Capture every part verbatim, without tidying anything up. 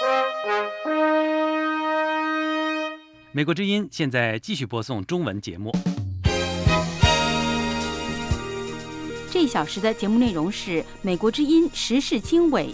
美国之音现在继续播送中文节目。 这一小时的节目内容是美国之音时事经纬。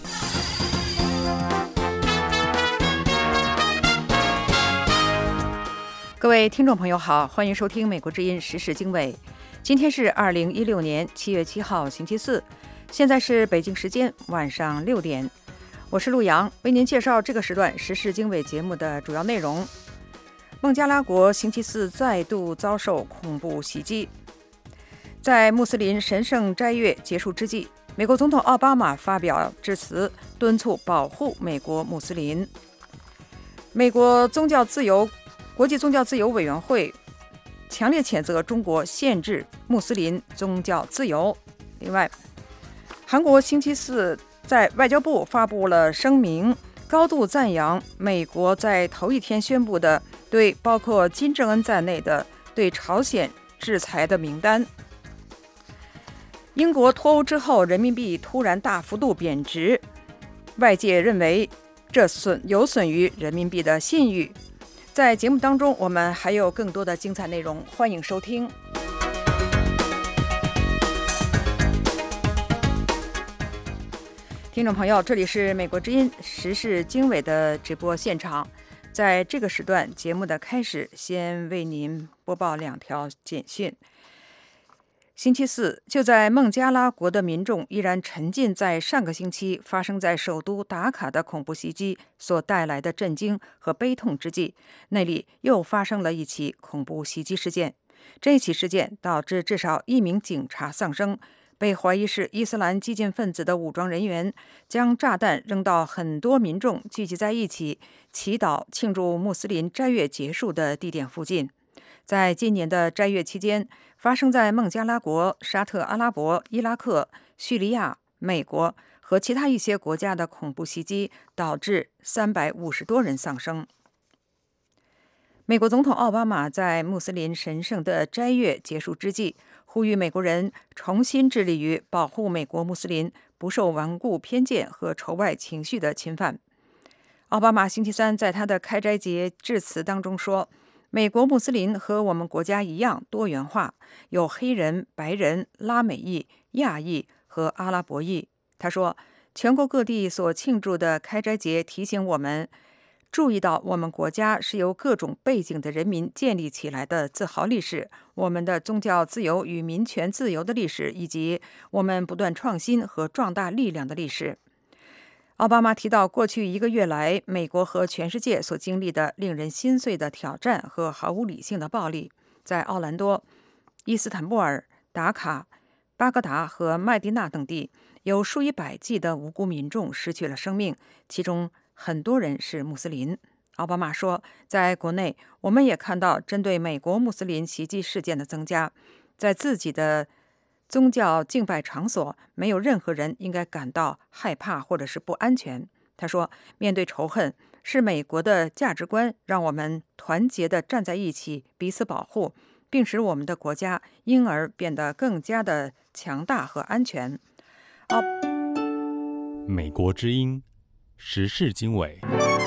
各位听众朋友好，欢迎收听美国之音时事经纬。今天是二零一六年七月七号星期四，现在是北京时间晚上六点。我是陆阳，为您介绍这个时段时事经纬节目的主要内容。孟加拉国星期四再度遭受恐怖袭击。在穆斯林神圣斋月结束之际，美国总统奥巴马发表致辞，敦促保护美国穆斯林。美国宗教自由国际宗教自由委员会强烈谴责中国限制穆斯林宗教自由。另外，韩国星期四在外交部发布了声明，高度赞扬美国在头一天宣布的对包括金正恩在内的对朝鲜制裁的名单。英国脱欧之后，人民币突然大幅度贬值，外界认为这损有损于人民币的信誉。在节目当中，我们还有更多的精彩内容，欢迎收听。听众朋友，这里是美国之音时事经纬的直播现场。在这个时段节目的开始，先为您播报两条简讯。星期四，就在孟加拉国的民众依然沉浸在上个星期发生在首都达卡的恐怖袭击所带来的震惊和悲痛之际，那里又发生了一起恐怖袭击事件。这一起事件导致至少一名警察丧生，被怀疑是伊斯兰激进分子的武装人员将炸弹扔到很多民众聚集在一起祈祷庆祝穆斯林斋月结束的地点附近。在今年的斋月期间，发生在孟加拉国、沙特阿拉伯、伊拉克、叙利亚、美国和其他一些国家的恐怖袭击，导致三百五十多人丧生。美国总统奥巴马在穆斯林神圣的斋月结束之际，呼吁美国人重新致力于保护美国穆斯林不受顽固偏见和仇外情绪的侵犯。奥巴马星期三在他的开斋节致辞当中说，美国穆斯林和我们国家一样多元化，有黑人、白人、拉美裔、亚裔和阿拉伯裔。他说，全国各地所庆祝的开斋节提醒我们注意到我们国家是由各种背景的人民建立起来的自豪历史，我们的宗教自由与民权自由的历史，以及我们不断创新和壮大力量的历史。奥巴马提到，过去一个月来，美国和全世界所经历的令人心碎的挑战和毫无理性的暴力。在奥兰多、伊斯坦布尔、达卡、巴格达和麦地那等地，有数以百计的无辜民众失去了生命，其中很多人是穆斯林。奥巴马说，在国内，我们也看到针对美国穆斯林袭击事件的增加。在自己的宗教敬拜场所，没有任何人应该感到害怕或者是不安全。他说，面对仇恨，是美国的价值观让我们团结地站在一起，彼此保护，并使我们的国家因而变得更加的强大和安全。哦， 美国之音时事经纬。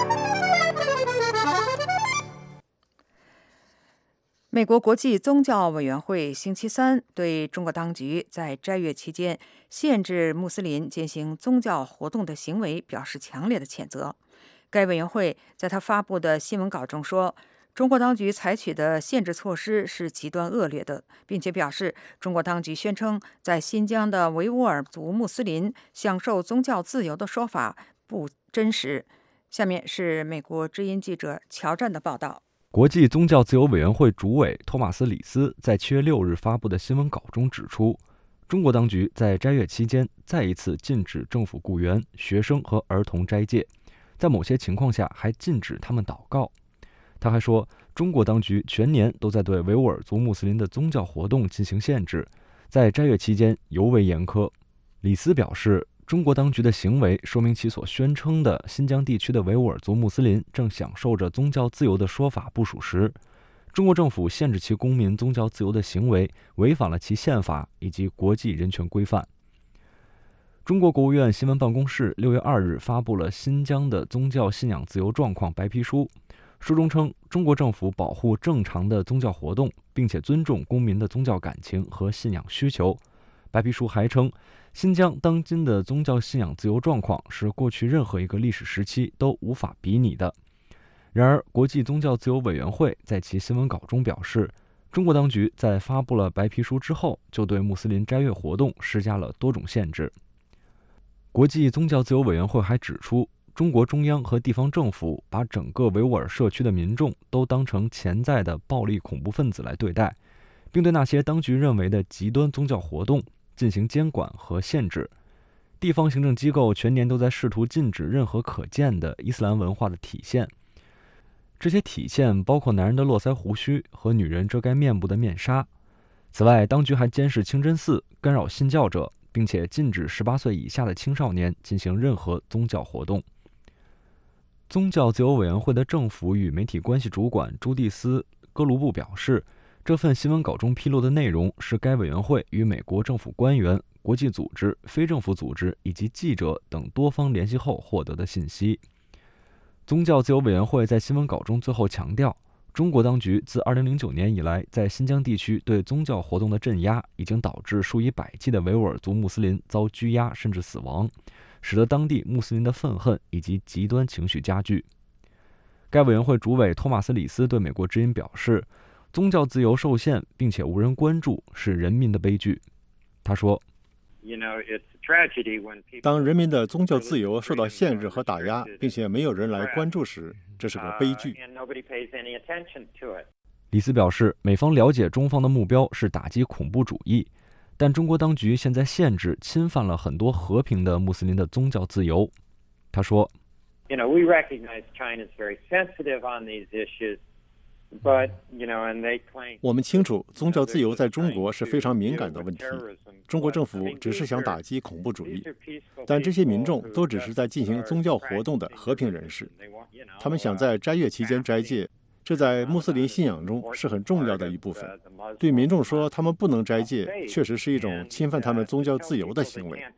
美国国际宗教委员会星期三对中国当局在斋月期间限制穆斯林进行宗教活动的行为表示强烈的谴责。该委员会在他发布的新闻稿中说，中国当局采取的限制措施是极端恶劣的，并且表示中国当局宣称在新疆的维吾尔族穆斯林享受宗教自由的说法不真实。下面是美国之音记者乔战的报道。 国际宗教自由委员会主委托马斯·里斯在七月六日发布的新闻稿中指出，中国当局在斋月期间再一次禁止政府雇员、学生和儿童斋戒，在某些情况下还禁止他们祷告。他还说，中国当局全年都在对维吾尔族穆斯林的宗教活动进行限制，在斋月期间尤为严苛。里斯表示，中国当局的行为说明其所宣称的新疆地区的维吾尔族穆斯林正享受着宗教自由的说法不属实。中国政府限制其公民宗教自由的行为违反了其宪法以及国际人权规范。 中国国务院新闻办公室六月二日发布了新疆的宗教信仰自由状况白皮书，书中称，中国政府保护正常的宗教活动，并且尊重公民的宗教感情和信仰需求。白皮书还称，新疆当今的宗教信仰自由状况是过去任何一个历史时期都无法比拟的。然而，国际宗教自由委员会在其新闻稿中表示，中国当局在发布了白皮书之后，就对穆斯林斋月活动施加了多种限制。国际宗教自由委员会还指出，中国中央和地方政府把整个维吾尔社区的民众都当成潜在的暴力恐怖分子来对待，并对那些当局认为的极端宗教活动进行监管和限制。地方行政机构全年都在试图禁止任何可见的伊斯兰文化的体现，这些体现包括男人的络腮胡须和女人遮盖面部的面纱。此外，当局还监视清真寺，干扰信教者，并且禁止十八岁以下的青少年进行任何宗教活动。宗教自由委员会的政府与媒体关系主管朱蒂斯·戈卢布表示，这份新闻稿中披露的内容是该委员会与美国政府官员、国际组织、非政府组织以及记者等多方联系后获得的信息。宗教自由委员会在新闻稿中最后强调，中国当局自二零零九年以来在新疆地区对宗教活动的镇压，已经导致数以百计的维吾尔族穆斯林遭拘押甚至死亡，使得当地穆斯林的愤恨以及极端情绪加剧。该委员会主委托马斯·里斯对美国之音表示，宗教自由受限并且无人关注是人民的悲剧。他说， 当人民的宗教自由受到限制和打压，并且没有人来关注时，这是个悲剧。 里斯表示，美方了解中方的目标是打击恐怖主义，但中国当局现在限制、侵犯了很多和平的穆斯林的宗教自由。他说， 我们清楚，宗教自由在中国是非常敏感的问题。中国政府只是想打击恐怖主义，但这些民众都只是在进行宗教活动的和平人士。他们想在斋月期间斋戒，这在穆斯林信仰中是很重要的一部分。对民众说他们不能斋戒，确实是一种侵犯他们宗教自由的行为。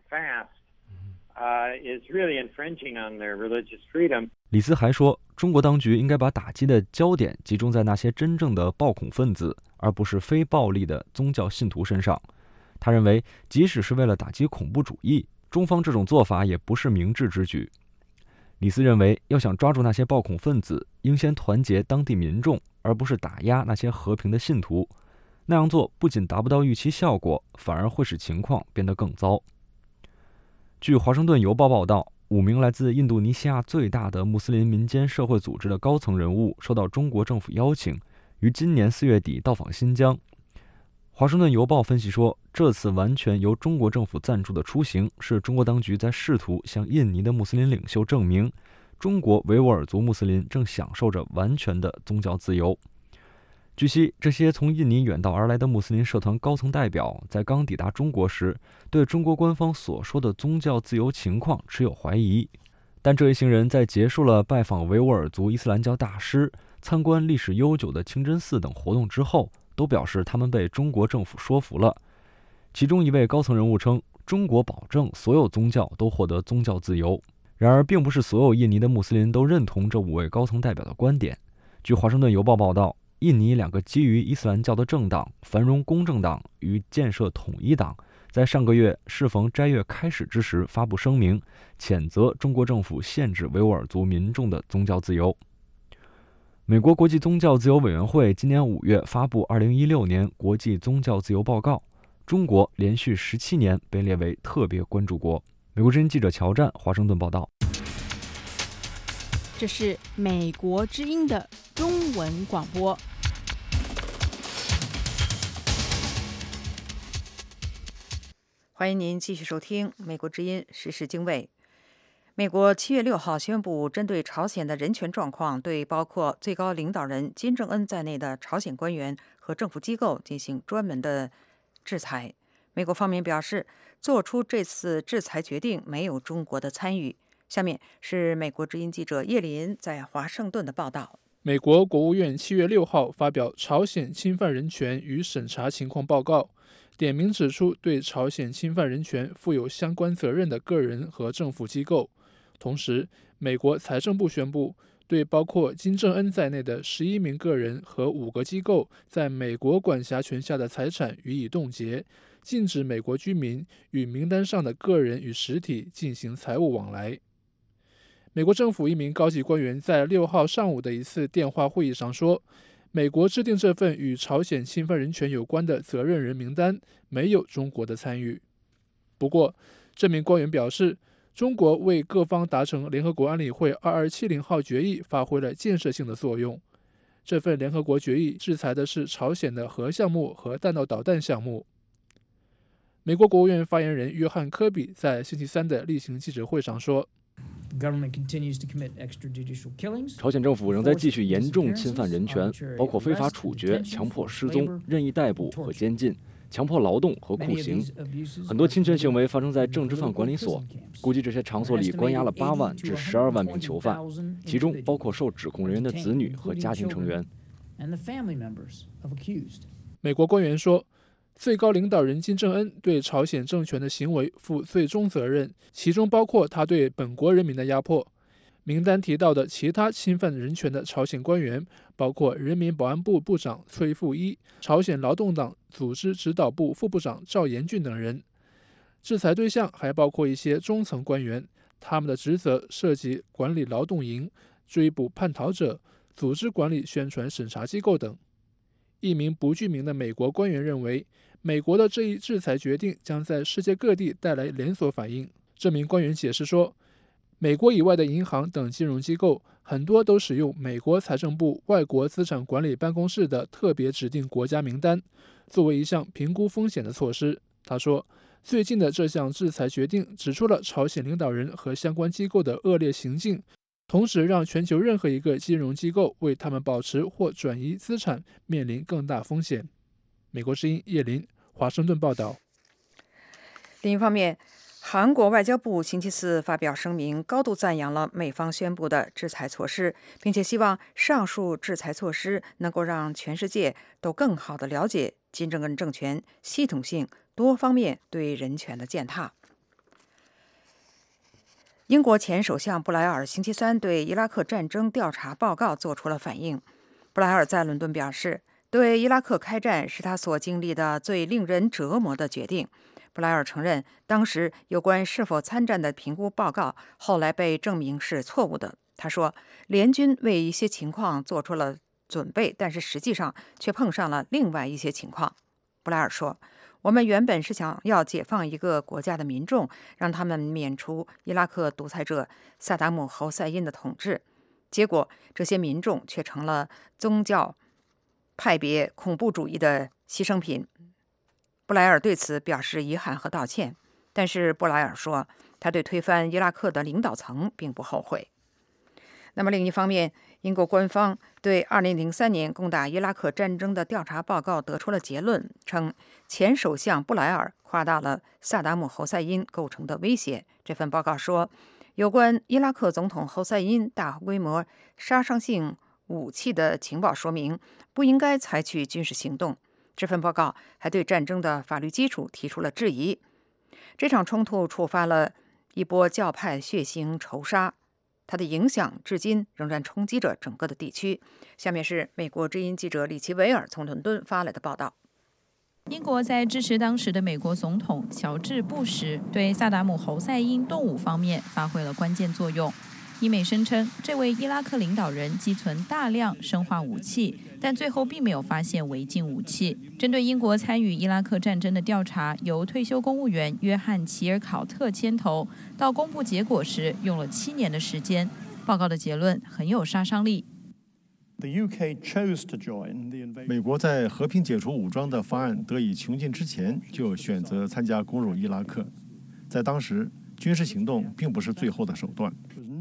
里斯还说，中国当局应该把打击的焦点集中在那些真正的暴恐分子，而不是非暴力的宗教信徒身上。他认为，即使是为了打击恐怖主义，中方这种做法也不是明智之举。里斯认为，要想抓住那些暴恐分子，应先团结当地民众，而不是打压那些和平的信徒。那样做不仅达不到预期效果，反而会使情况变得更糟。据《华盛顿邮报》报道，五名来自印度尼西亚最大的穆斯林民间社会组织的高层人物受到中国政府邀请，于今年四月底到访新疆。华盛顿邮报分析说，这次完全由中国政府赞助的出行，是中国当局在试图向印尼的穆斯林领袖证明，中国维吾尔族穆斯林正享受着完全的宗教自由。据悉，这些从印尼远道而来的穆斯林社团高层代表在刚抵达中国时，对中国官方所说的宗教自由情况持有怀疑。但这一行人在结束了拜访维吾尔族伊斯兰教大师、参观历史悠久的清真寺等活动之后，都表示他们被中国政府说服了。其中一位高层人物称，中国保证所有宗教都获得宗教自由。然而，并不是所有印尼的穆斯林都认同这五位高层代表的观点。据华盛顿邮报报道，印尼两个基于伊斯兰教的政党繁荣公正党与建设统一党在上个月适逢斋月开始之时发布声明，谴责中国政府限制维吾尔族民众的宗教自由。美国国际宗教自由委员会今年五月发布二零一六年国际宗教自由报告，中国连续十七年被列为特别关注国。美国之音记者乔战华盛顿报道。 这是美国之音的中文广播。 欢迎您继续收听美国之音时事经纬。美国七月六号宣布，针对朝鲜的人权状况，对包括最高领导人金正恩在内的朝鲜官员和政府机构进行专门的制裁。美国方面表示，做出这次制裁决定没有中国的参与。下面是美国之音记者叶林在华盛顿的报道。 美国国务院七月六号发表朝鲜侵犯人权与审查情况报告， 点名指出对朝鲜侵犯人权负有相关责任的个人和政府机构。同时，美国财政部宣布，对包括金正恩在内的十一名个人和五个机构在美国管辖权下的财产予以冻结，禁止美国居民与名单上的个人与实体进行财务往来。美国政府一名高级官员在六号上午的一次电话会议上说，美国制定这份与朝鲜侵犯人权有关的责任人名单，没有中国的参与。不过，这名官员表示，中国为各方达成联合国安理会二二七零号决议发挥了建设性的作用。这份联合国决议制裁的是朝鲜的核项目和弹道导弹项目。美国国务院发言人约翰·科比在星期三的例行记者会上说， 朝鲜政府仍在继续严重侵犯人权，包括非法处决、强迫失踪、任意逮捕和监禁、强迫劳动和酷刑。很多侵权行为发生在政治犯管理所，估计这些场所里关押了八万至十二万名囚犯，其中包括受指控人员的子女和家庭成员。 美国官员说，最高领导人金正恩对朝鲜政权的行为负最终责任，其中包括他对本国人民的压迫。名单提到的其他侵犯人权的朝鲜官员包括人民保安部部长崔富一、朝鲜劳动党组织指导部副部长赵延俊等人。制裁对象还包括一些中层官员，他们的职责涉及管理劳动营、追捕叛逃者、组织管理宣传审查机构等。一名不具名的美国官员认为，美国的这一制裁决定将在世界各地带来连锁反应。这名官员解释说，美国以外的银行等金融机构很多都使用美国财政部外国资产管理办公室的特别指定国家名单，作为一项评估风险的措施。他说，最近的这项制裁决定指出了朝鲜领导人和相关机构的恶劣行径，同时让全球任何一个金融机构为他们保持或转移资产面临更大风险。美国之音叶林，华盛顿报道。 另一方面，韩国外交部星期四发表声明，高度赞扬了美方宣布的制裁措施，并且希望上述制裁措施能够让全世界都更好地了解金正恩政权系统性、多方面对人权的践踏。英国前首相布莱尔星期三对伊拉克战争调查报告做出了反应。布莱尔在伦敦表示，对伊拉克开战是他所经历的最令人折磨的决定。布莱尔承认，当时有关是否参战的评估报告后来被证明是错误的。他说，联军为一些情况做出了准备，但是实际上却碰上了另外一些情况。布莱尔说，我们原本是想要解放一个国家的民众，让他们免除伊拉克独裁者萨达姆侯赛因的统治，结果这些民众却成了宗教派别恐怖主义的牺牲品。布莱尔对此表示遗憾和道歉，但是布莱尔说，他对推翻伊拉克的领导层并不后悔。那么另一方面，英国官方对二零零三年攻打伊拉克战争的调查报告得出了结论，称前首相布莱尔夸大了萨达姆侯赛因构成的威胁。这份报告说，有关伊拉克总统侯赛因大规模杀伤性武器的情报说明不应该采取军事行动。这份报告还对战争的法律基础提出了质疑。这场冲突触发了一波教派血腥仇杀，它的影响至今仍然冲击着整个的地区。下面是美国之音记者李奇维尔从伦敦发来的报道。 英国在支持当时的美国总统乔治·布什对萨达姆侯赛因动武方面发挥了关键作用。英美声称，这位伊拉克领导人积存大量生化武器，但最后并没有发现违禁武器。针对英国参与伊拉克战争的调查，由退休公务员约翰·齐尔考特牵头，到公布结果时用了七年的时间。报告的结论很有杀伤力。 美国在和平解除武装的方案得以穷尽之前，就选择参加攻入伊拉克。在当时，军事行动并不是最后的手段。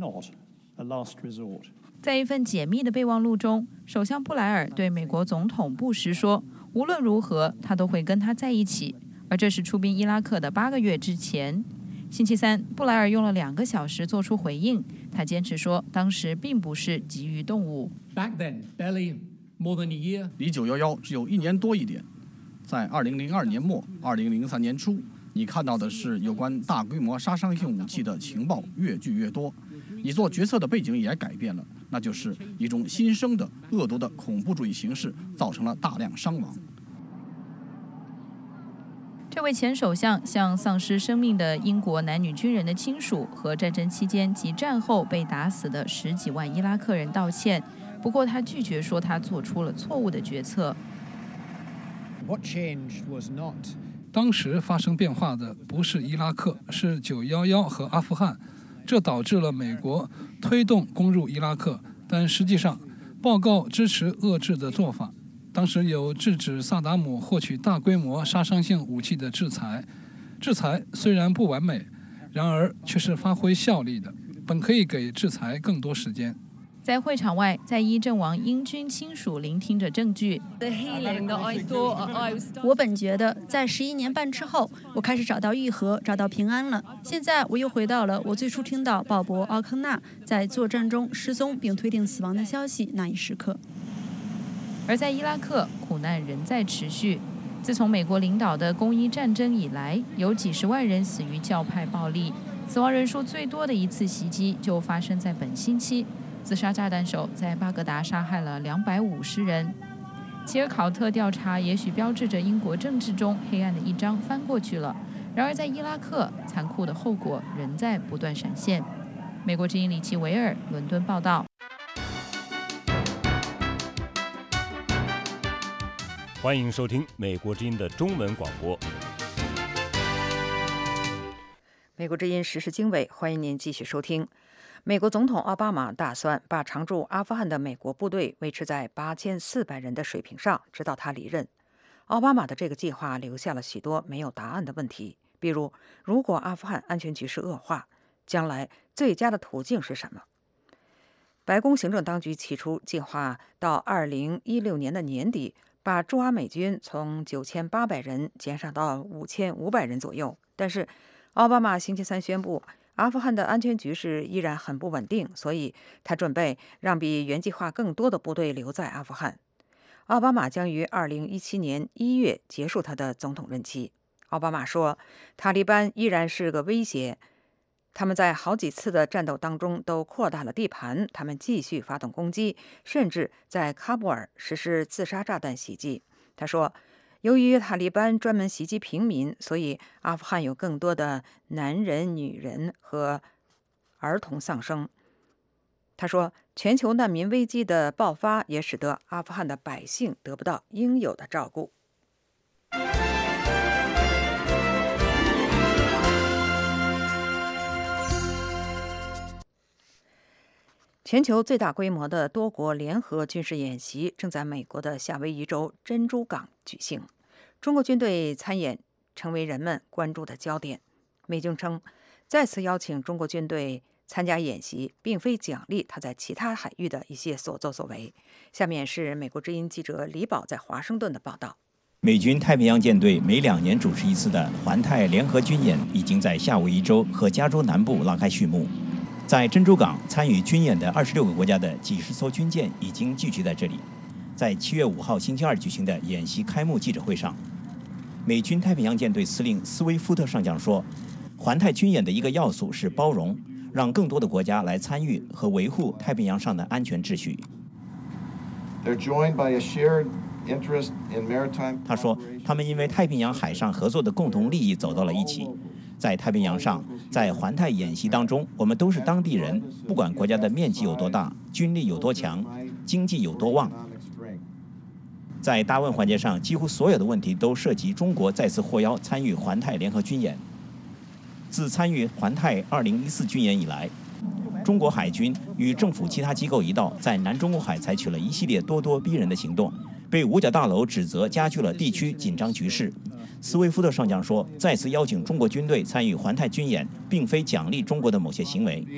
在一份解密的备忘录中，首相布莱尔对美国总统布什说，无论如何他都会跟他在一起，而这是出兵伊拉克的八个月之前。星期三，布莱尔用了两个小时做出回应，他坚持说当时并不是急于动武。 离九一一只有一年多一点， 在二零零二年末、二零零三年初，你看到的是有关大规模杀伤性武器的情报越聚越多。你做决策的背景也改变了，那就是一种新生的恶毒的恐怖主义形势造成了大量伤亡。 这位前首相向丧失生命的英国男女军人的亲属和战争期间及战后被打死的十几万伊拉克人道歉，不过他拒绝说他做出了错误的决策。 当时发生变化的不是伊拉克，是九一一和阿富汗，这导致了美国推动攻入伊拉克，但实际上报告支持遏制的做法。当时有制止萨达姆获取大规模杀伤性武器的制裁，制裁虽然不完美，然而却是发挥效力的，本可以给制裁更多时间。 在会场外，在伊阵亡英军亲属聆听着证据。 我本觉得，在十一年半之后，我开始找到愈合，找到平安了。现在我又回到了我最初听到鲍勃·奥康纳在作战中失踪并推定死亡的消息那一时刻。 而在伊拉克，苦难仍在持续。自从美国领导的公伊战争以来，有几十万人死于教派暴力，死亡人数最多的一次袭击就发生在本星期。自杀炸弹手在巴格达杀害了两百五十人。齐尔考特调查也许标志着英国政治中黑暗的一章翻过去了，然而在伊拉克，残酷的后果仍在不断闪现。美国之音李奇维尔伦敦报道。 欢迎收听美国之音的中文广播。 美国之音时事经纬，欢迎您继续收听。美国总统奥巴马打算把常驻阿富汗的美国部队维持在八千四百人的水平上，直到他离任。奥巴马的这个计划留下了许多没有答案的问题，比如，如果阿富汗安全局势恶化，将来最佳的途径是什么？白宫行政当局起初计划到二零一六年的年底，把驻阿美军从九千八百人减少到五千五百人左右，但是奥巴马星期三宣布，阿富汗的安全局势依然很不稳定，所以他准备让比原计划更多的部队留在阿富汗。奥巴马将于二零一七年一月结束他的总统任期。奥巴马说，塔利班依然是个威胁，他们在好几次的战斗当中都扩大了地盘，他们继续发动攻击，甚至在喀布尔实施自杀炸弹袭击。他说，由于塔利班专门袭击平民，所以阿富汗有更多的男人、女人和儿童丧生。他说，全球难民危机的爆发也使得阿富汗的百姓得不到应有的照顾。全球最大规模的多国联合军事演习正在美国的夏威夷州珍珠港举行，中国军队参演成为人们关注的焦点。美军称，再次邀请中国军队参加演习，并非奖励他在其他海域的一些所作所为。下面是美国之音记者李宝在华盛顿的报道。 美军太平洋舰队每两年主持一次的环太联合军演，已经在夏威夷州和加州南部拉开序幕。在珍珠港参与军演的二十六个国家的几十艘军舰已经聚集在这里。在七月五号星期二举行的演习开幕记者会上，美军太平洋舰队司令斯威夫特上将说，环太军演的一个要素是包容，让更多的国家来参与和维护太平洋上的安全秩序。他说，他们因为太平洋海上合作的共同利益走到了一起。在太平洋上，在环太演习当中，我们都是当地人，不管国家的面积有多大，军力有多强，经济有多旺。在大问环节上，几乎所有的问题都涉及中国再次获邀参与环太联合军演。自参与环太二零一四军演以来，中国海军与政府其他机构一道，在南中国海采取了一系列咄咄逼人的行动，被五角大楼指责加剧了地区紧张局势。斯威夫特上将说，再次邀请中国军队参与环太军演，并非奖励中国的某些行为。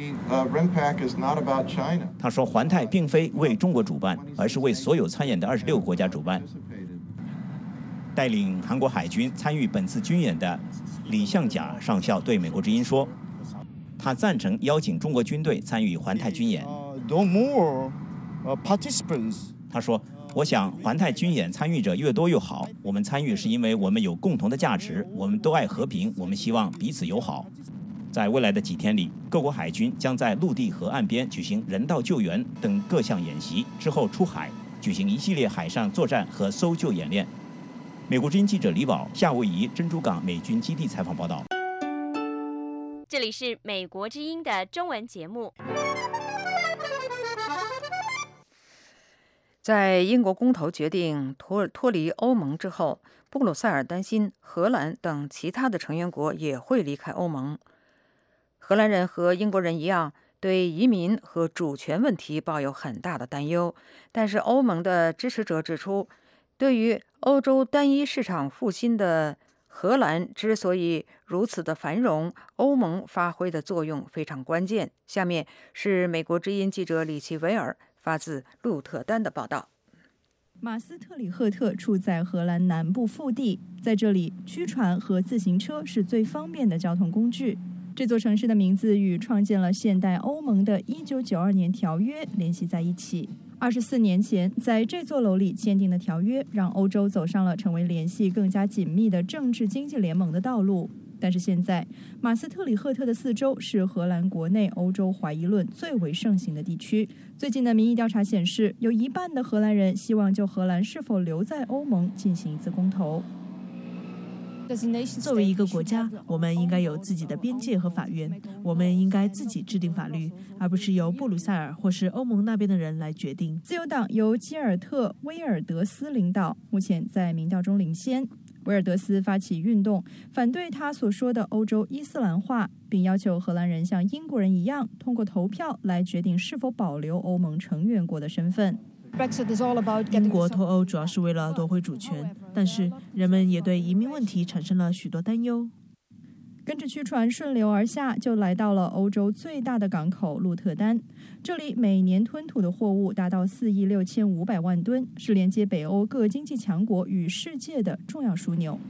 他说，环太并非为中国主办，而是为所有参演的二十六个国家主办。带领韩国海军参与本次军演的李相甲上校对美国之音说，他赞成邀请中国军队参与环太军演。他说， 我想，环太军演参与者越多越好。我们参与是因为我们有共同的价值，我们都爱和平，我们希望彼此友好。在未来的几天里，各国海军将在陆地和岸边举行人道救援等各项演习，之后出海举行一系列海上作战和搜救演练。美国之音记者李宝，夏威夷珍珠港美军基地采访报道。 这里是美国之音的中文节目。 在英国公投决定脱脱离欧盟之后，布鲁塞尔担心荷兰等其他的成员国也会离开欧盟。荷兰人和英国人一样，对移民和主权问题抱有很大的担忧。但是欧盟的支持者指出，对于欧洲单一市场复兴的荷兰之所以如此的繁荣，欧盟发挥的作用非常关键。下面是美国之音记者里奇维尔发自鹿特丹的报道。 马斯特里赫特处在荷兰南部腹地，在这里，驱船和自行车是最方便的交通工具。这座城市的名字与创建了现代欧盟的一九九二年条约联系在一起。二十四年前，在这座楼里签订的条约，让欧洲走上了成为联系更加紧密的政治经济联盟的道路。但是现在，马斯特里赫特的四周是荷兰国内欧洲怀疑论最为盛行的地区。最近的民意调查显示，有一半的荷兰人希望就荷兰是否留在欧盟进行一次公投。 作为一个国家，我们应该有自己的边界和法院，我们应该自己制定法律，而不是由布鲁塞尔或是欧盟那边的人来决定。 自由党由基尔特·威尔德斯领导，目前在民调中领先。威尔德斯发起运动，反对他所说的欧洲伊斯兰化，并要求荷兰人像英国人一样，通过投票来决定是否保留欧盟成员国的身份。 英国脱欧主要是为了夺回主权，但是人们也对移民问题产生了许多担忧。 跟着驱船顺流而下，就来到了欧洲最大的港口鹿特丹。这里每年吞吐的货物达到四亿六千五百万吨，是连接北欧各经济强国与世界的重要枢纽。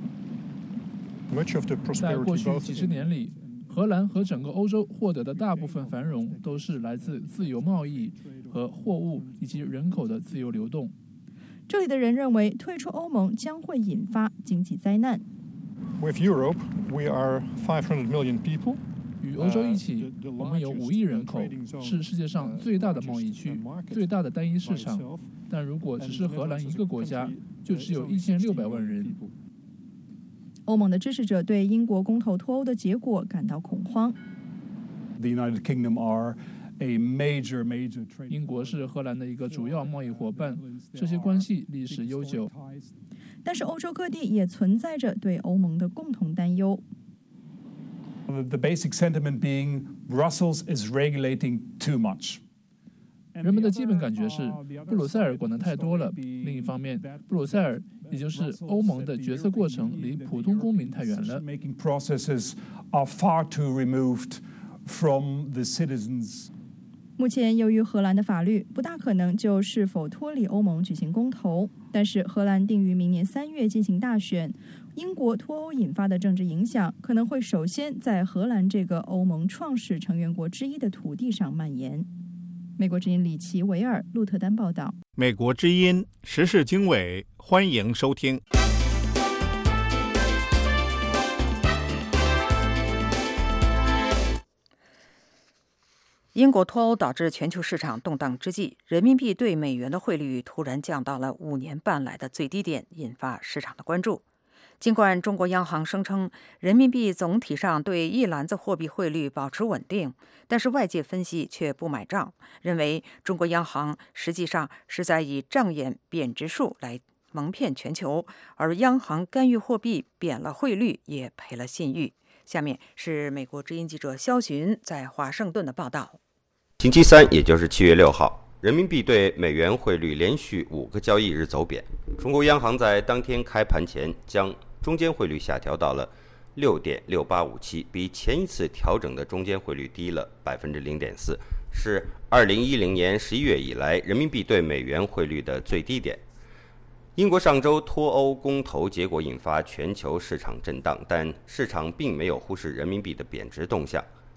在过去几十年里，荷兰和整个欧洲获得的大部分繁荣都是来自自由贸易和货物以及人口的自由流动。 这里的人认为，退出欧盟将会引发经济灾难。 With Europe, we are five hundred million people. 与欧洲一起，我们有五亿人口，是世界上最大的贸易区、最大的单一市场。但如果只是荷兰一个国家，就只有一千六百万人。 欧盟的支持者对英国公投脱欧的结果感到恐慌。 The United Kingdom are a major, major trade. 英国是荷兰的一个主要贸易伙伴，这些关系历史悠久。 但是欧洲各地也存在着对欧盟的共同担忧。 The basic sentiment being Brussels is regulating too much. 人们的基本感觉是布鲁塞尔管得太多了。另一方面，布鲁塞尔也就是欧盟的决策过程离普通公民太远了。 Making processes are far too removed from the citizens. 目前，由于荷兰的法律不大可能就是否脱离欧盟举行公投，但是荷兰定于明年三月进行大选。英国脱欧引发的政治影响可能会首先在荷兰这个欧盟创始成员国之一的土地上蔓延。美国之音里奇维尔鹿特丹报道。 美国之音时事经纬，欢迎收听。 英国脱欧导致全球市场动荡之际，人民币对美元的汇率突然降到了五年半来的最低点，引发市场的关注。尽管中国央行声称人民币总体上对一篮子货币汇率保持稳定，但是外界分析却不买账，认为中国央行实际上是在以障眼贬值术来蒙骗全球，而央行干预货币贬了汇率也赔了信誉。下面是美国之音记者肖寻在华盛顿的报道。 星期三，也就是七月六号，人民币对美元汇率连续五个交易日走贬。中国央行在当天开盘前将中间汇率下调到了六点六八五七，比前一次调整的中间汇率低了百分之零点四，是二零一零年十一月以来人民币对美元汇率的最低点。英国上周脱欧公投结果引发全球市场震荡，但市场并没有忽视人民币的贬值动向。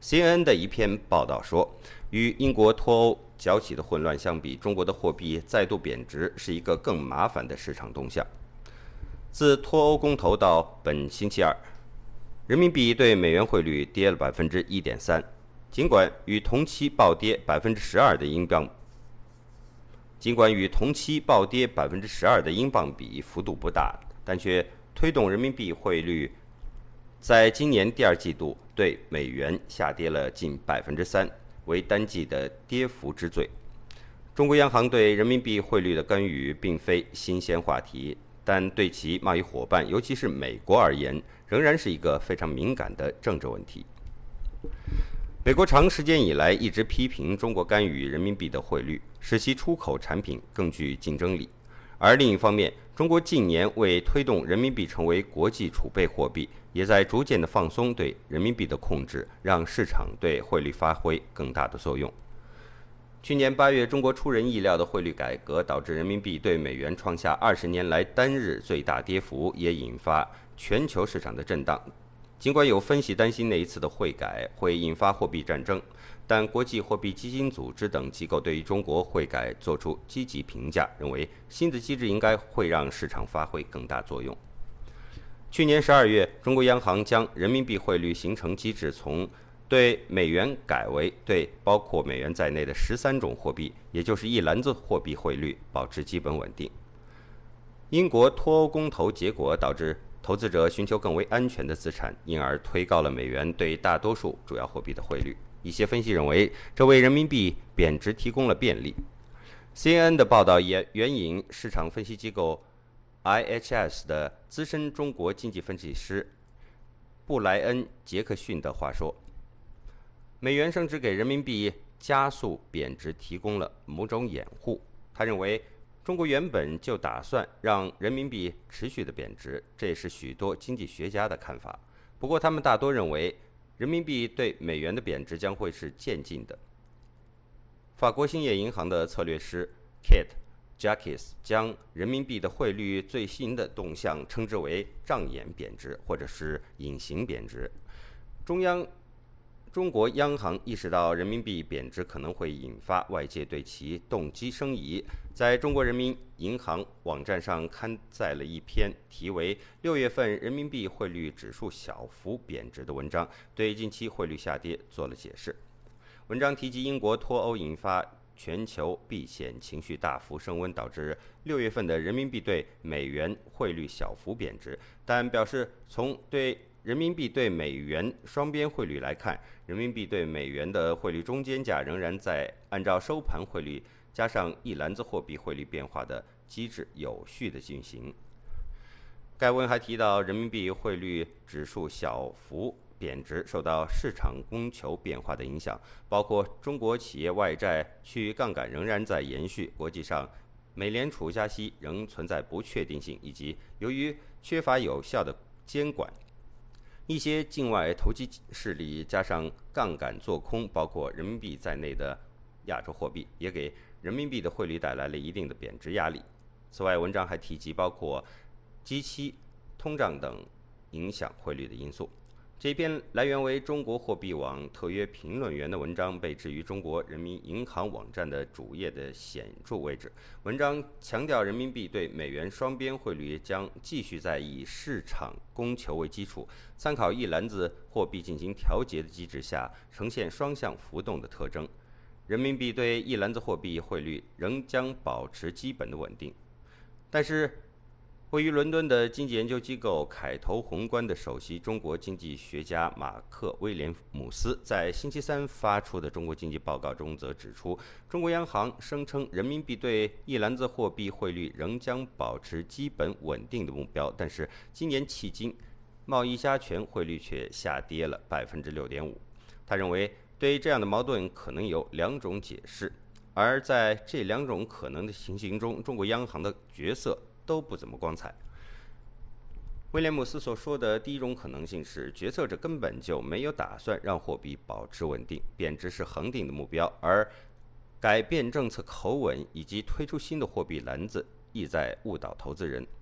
C N N 的一篇报道说，与英国脱欧搅起的混乱相比，中国的货币再度贬值是一个更麻烦的市场动向。自脱欧公投到本星期二，人民币对美元汇率跌了百分之一点三，尽管与同期暴跌百分之十二的英镑，尽管与同期暴跌百分之十二的英镑比幅度不大，但却推动人民币汇率在今年第二季度对美元下跌了近百分之三，为单季的跌幅之最。中国央行对人民币汇率的干预并非新鲜话题，但对其贸易伙伴，尤其是美国而言，仍然是一个非常敏感的政治问题。美国长时间以来一直批评中国干预人民币的汇率，使其出口产品更具竞争力。而另一方面，中国近年为推动人民币成为国际储备货币，也在逐渐的放松对人民币的控制，让市场对汇率发挥更大的作用。去年八月，中国出人意料的汇率改革导致人民币对美元创下二十年来单日最大跌幅，也引发全球市场的震荡。尽管有分析担心那一次的汇改会引发货币战争，但国际货币基金组织等机构对于中国汇改做出积极评价，认为新的机制应该会让市场发挥更大作用。去年十二月，中国央行将人民币汇率形成机制从对美元改为对包括美元在内的十三种货币，也就是一篮子货币汇率保持基本稳定。英国脱欧公投结果导致投资者寻求更为安全的资产，因而推高了美元对大多数主要货币的汇率。一些分析认为，这为人民币贬值提供了便利。C N N 的报道也援引市场分析机构 I H S 的资深中国经济分析师布莱恩·杰克逊的话说，美元升值给人民币加速贬值提供了某种掩护。他认为，中国原本就打算让人民币持续的贬值，这也是许多经济学家的看法。不过，他们大多认为，人民币对美元的贬值将会是渐进的。法国兴业银行的策略师 Kate Jacques 将人民币的汇率最新的动向称之为障眼贬值，或者是隐形贬值。中央中国央行意识到人民币贬值可能会引发外界对其动机生疑，在中国人民银行网站上刊载了一篇题为《六月份人民币汇率指数小幅贬值》的文章，对近期汇率下跌做了解释。文章提及英国脱欧引发全球避险情绪大幅升温，导致六月份的人民币对美元汇率小幅贬值，但表示从对人民币对美元双边汇率来看，人民币对美元的汇率中间价仍然在按照收盘汇率加上一篮子货币汇率变化的机制有序的进行。该文还提到，人民币汇率指数小幅贬值受到市场供求变化的影响，包括中国企业外债去杠杆仍然在延续，国际上美联储加息仍存在不确定性，以及由于缺乏有效的监管，一些境外投机势力加上杠杆做空，包括人民币在内的亚洲货币，也给人民币的汇率带来了一定的贬值压力。此外，文章还提及包括基期、通胀等影响汇率的因素。这篇来源为中国货币网特约评论员的文章，被置于中国人民银行网站的主页的显著位置。文章强调，人民币对美元双边汇率将继续在以市场供求为基础，参考一篮子货币进行调节的机制下，呈现双向浮动的特征。人民币对一篮子货币汇率仍将保持基本的稳定，但是位于伦敦的经济研究机构凯投宏观的首席中国经济学家马克·威廉姆斯在星期三发出的中国经济报告中则指出，中国央行声称人民币对一篮子货币汇率仍将保持基本稳定的目标，但是今年迄今贸易加权汇率却下跌了 百分之六点五。 他认为，对这样的矛盾可能有两种解释，而在这两种可能的情形中，中国央行的角色都不怎么光彩。威廉姆斯所说的第一种可能性是，决策者根本就没有打算让货币保持稳定，贬值是恒定的目标，而改变政策口吻以及推出新的货币篮子意在误导投资人。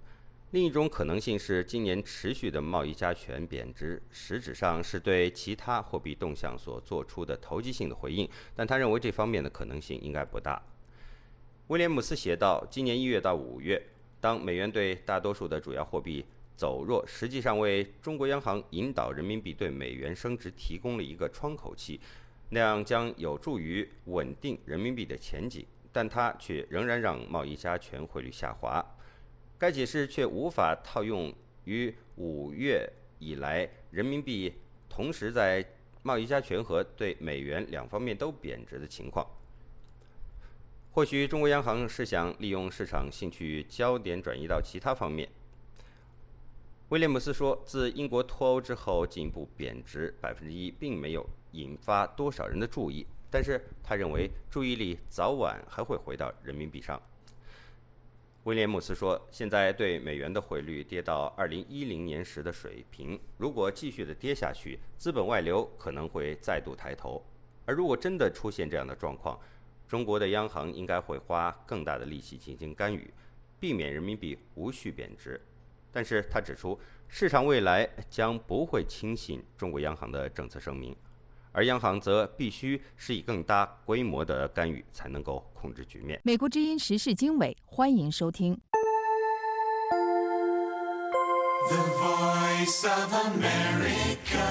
另一种可能性是今年持续的贸易加权贬值，实质上是对其他货币动向所做出的投机性的回应，但他认为这方面的可能性应该不大。威廉姆斯写道，今年一月到五月，当美元对大多数的主要货币走弱，实际上为中国央行引导人民币对美元升值提供了一个窗口期，那样将有助于稳定人民币的前景，但它却仍然让贸易加权汇率下滑。该解释却无法套用于五月以来人民币同时在贸易加权和对美元两方面都贬值的情况。或许中国央行是想利用市场兴趣焦点转移到其他方面。威廉姆斯说，自英国脱欧之后进一步贬值百分之一，并没有引发多少人的注意，但是他认为注意力早晚还会回到人民币上。威廉姆斯说，现在对美元的汇率跌到二零一零年时的水平，如果继续的跌下去，资本外流可能会再度抬头。而如果真的出现这样的状况，中国的央行应该会花更大的力气进行干预，避免人民币无序贬值。但是他指出，市场未来将不会轻信中国央行的政策声明，而央行则必须是以更大规模的干预才能够控制局面。 美国之音时事经纬，欢迎收听。 The Voice of America。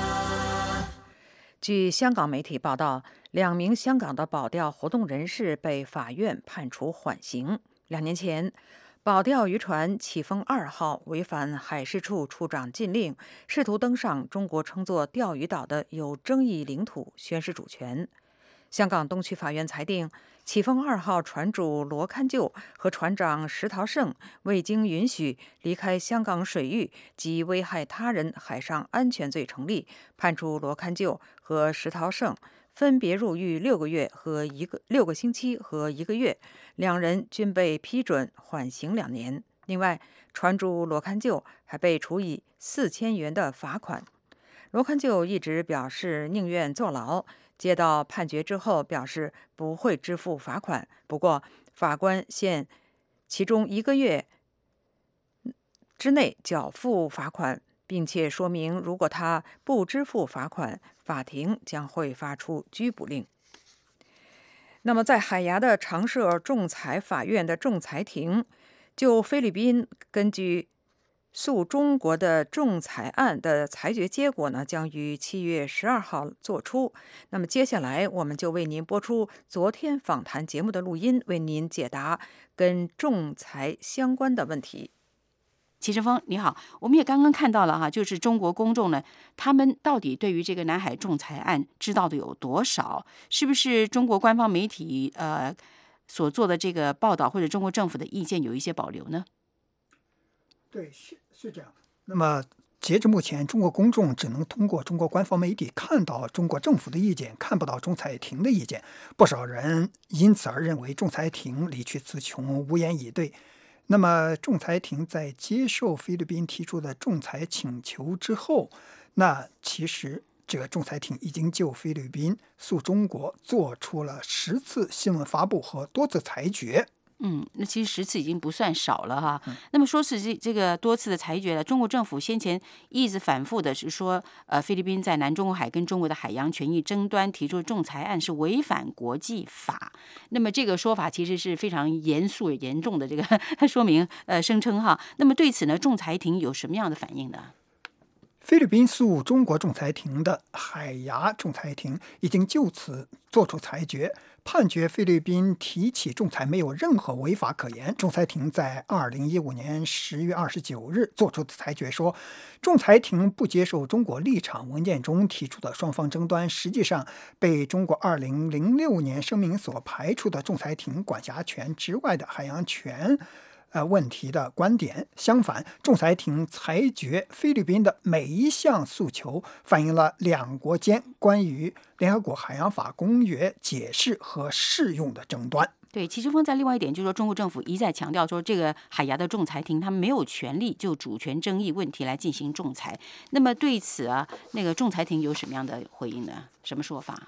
据香港媒体报道，两名香港的保钓活动人士被法院判处缓刑。两年前，保钓渔船启丰二号违反海事处处长禁令，试图登上中国称作钓鱼岛的有争议领土，宣示主权。香港东区法院裁定，启丰二号船主罗堪臼和船长石陶胜未经允许离开香港水域及危害他人海上安全罪成立，判处罗堪臼和石陶胜分别入狱六个月和一个六个星期和一个月，两人均被批准缓刑两年。另外，船主罗堪臼还被处以四千元的罚款。罗堪臼一直表示宁愿坐牢，接到判决之后表示不会支付罚款。不过，法官限其中一个月之内缴付罚款，并且说明如果他不支付罚款，法庭将会发出拘捕令。那么，在海牙的常设仲裁法院的仲裁庭，就菲律宾根据诉中国的仲裁案的裁决结果呢，将于七月十二号做出。那么接下来我们就为您播出昨天访谈节目的录音，为您解答跟仲裁相关的问题。 齐志峰，你好，我们也刚刚看到了哈，就是中国公众呢，他们到底对于这个南海仲裁案知道的有多少？是不是中国官方媒体呃所做的这个报道，或者中国政府的意见有一些保留呢？ 对，是是这样。那么截至目前，中国公众只能通过中国官方媒体看到中国政府的意见，看不到仲裁庭的意见。不少人因此而认为仲裁庭理屈词穷，无言以对。那么，仲裁庭在接受菲律宾提出的仲裁请求之后，那其实这个仲裁庭已经就菲律宾诉中国做出了十次新闻发布和多次裁决。 嗯，那其实十次已经不算少了哈。嗯、那么说是这这个多次的裁决了，中国政府先前一直反复的是说，呃，菲律宾在南中国海跟中国的海洋权益争端提出的仲裁案是违反国际法。那么这个说法其实是非常严肃严重的这个说明呃声称哈。那么对此呢，仲裁庭有什么样的反应呢？ 菲律宾诉中国仲裁庭的海牙仲裁庭已经就此作出裁决，判决菲律宾提起仲裁没有任何违法可言。仲裁庭在二零一五年十月二十九日作出的裁决说，仲裁庭不接受中国立场文件中提出的双方争端实际上被中国二零零六年声明所排除的仲裁庭管辖权之外的海洋权呃，问题的观点。相反，仲裁庭裁决菲律宾的每一项诉求反映了两国间关于联合国海洋法公约解释和适用的争端。 对，齐志峰在另外一点就是说，中国政府一再强调说，这个海牙的仲裁庭他们没有权利就主权争议问题来进行仲裁。那么对此啊，那个仲裁庭有什么样的回应呢？什么说法？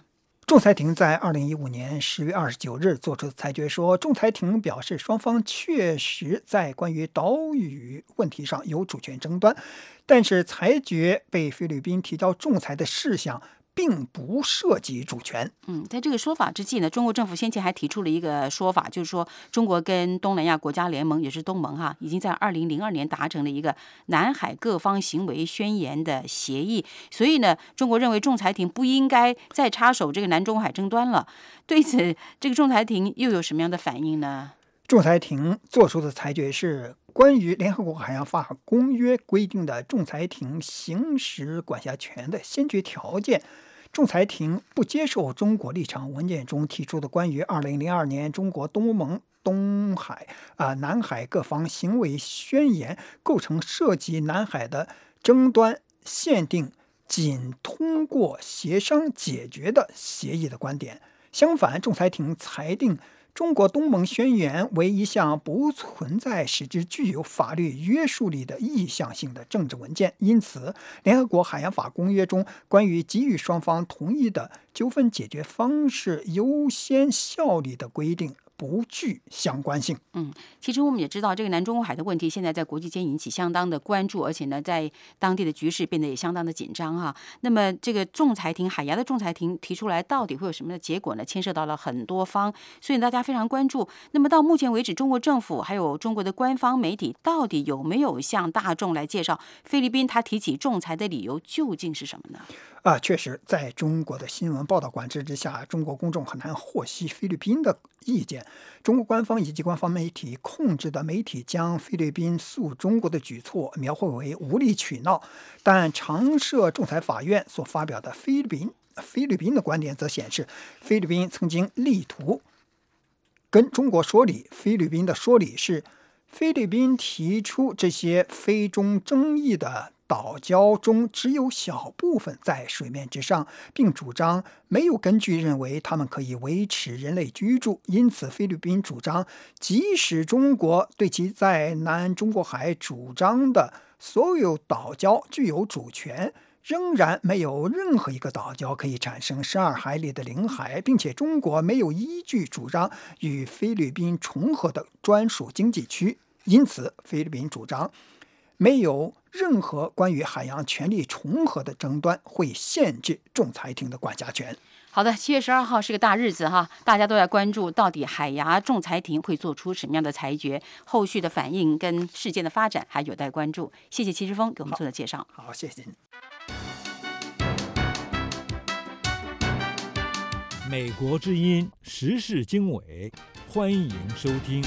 仲裁庭在二零一五年十月二十九日作出裁决说，仲裁庭表示双方确实在关于岛屿问题上有主权争端，但是裁决被菲律宾提交仲裁的事项并不涉及主权。 嗯，在这个说法之际呢，中国政府先前还提出了一个说法，就是说中国跟东南亚国家联盟，也是东盟哈，已经在二零零二年达成了一个南海各方行为宣言的协议，所以呢，中国认为仲裁庭不应该再插手这个南中海争端了。对此，这个仲裁庭又有什么样的反应呢？ 仲裁庭作出的裁决是关于联合国海洋法公约规定的仲裁庭行使管辖权的先决条件。仲裁庭不接受中国立场文件中提出的关于二零零二年中国东盟东海啊、呃、南海各方行为宣言构成涉及南海的争端限定仅通过协商解决的协议的观点。相反，仲裁庭裁定中国东盟宣言为一项不存在使之具有法律约束力的意向性的政治文件，因此联合国海洋法公约中关于给予双方同意的纠纷解决方式优先效力的规定不具相关性。 嗯，其实我们也知道，这个南中国海的问题现在在国际间引起相当的关注，而且呢，在当地的局势变得也相当的紧张哈。那么，这个仲裁庭海牙的仲裁庭提出来，到底会有什么的结果呢？牵涉到了很多方，所以大家非常关注。那么到目前为止，中国政府还有中国的官方媒体，到底有没有向大众来介绍菲律宾他提起仲裁的理由究竟是什么呢？ 啊，确实，在中国的新闻报道管制之下，中国公众很难获悉菲律宾的意见。中国官方以及官方媒体控制的媒体将菲律宾诉中国的举措描绘为无理取闹，但常设仲裁法院所发表的菲律宾菲律宾的观点则显示，菲律宾曾经力图跟中国说理。菲律宾的说理是，菲律宾提出这些非中争议的岛礁中只有小部分在水面之上，并主张没有根据认为它们可以维持人类居住。因此，菲律宾主张，即使中国对其在南中国海主张的所有岛礁具有主权，仍然没有任何一个岛礁可以产生十二海里的领海，并且中国没有依据主张与菲律宾重合的专属经济区。因此，菲律宾主张没有任何关于海洋权利重合的争端会限制仲裁庭的管辖权。 好的，七月十二号是个大日子哈，大家都在关注到底海牙仲裁庭会做出什么样的裁决，后续的反应跟事件的发展还有待关注。谢谢齐志峰给我们做的介绍。 好，好，谢谢您。 美国之音时事经纬，欢迎收听。